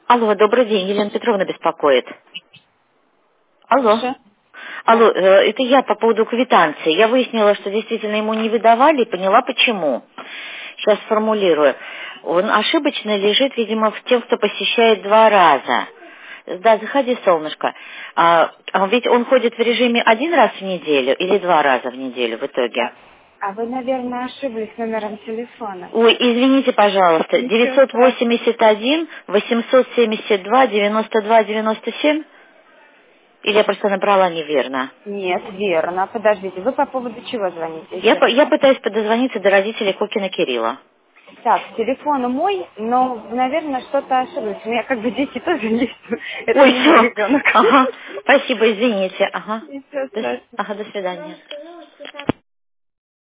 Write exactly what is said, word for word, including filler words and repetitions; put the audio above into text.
Алло, добрый день, Елена Петровна беспокоит. Алло. Слушаю. Алло, Да. э, это я по поводу квитанции. Я выяснила, что действительно ему не выдавали и поняла почему. Сейчас сформулирую. Он ошибочно лежит, видимо, в тем, кто посещает два раза. Да, заходи, солнышко. А, а ведь он ходит в режиме один раз в неделю или два раза в неделю в итоге? А, а вы, наверное, ошиблись номером телефона. Ой, извините, пожалуйста, Ничего девятьсот страшного. восемьдесят один восемьсот семьдесят два девяносто два девяносто семь? Или я просто набрала неверно? Нет, верно. Подождите, вы по поводу чего звоните Я, еще по- раз? я пытаюсь подозвониться до родителей Кокина Кирилла. Так, телефон мой, но, наверное, что-то ошиблись. У меня как бы дети тоже есть. Это Ой, не мой все. ребенок. Ага. Спасибо, извините. Ага. Ничего До, с- страшного. ага, до свидания.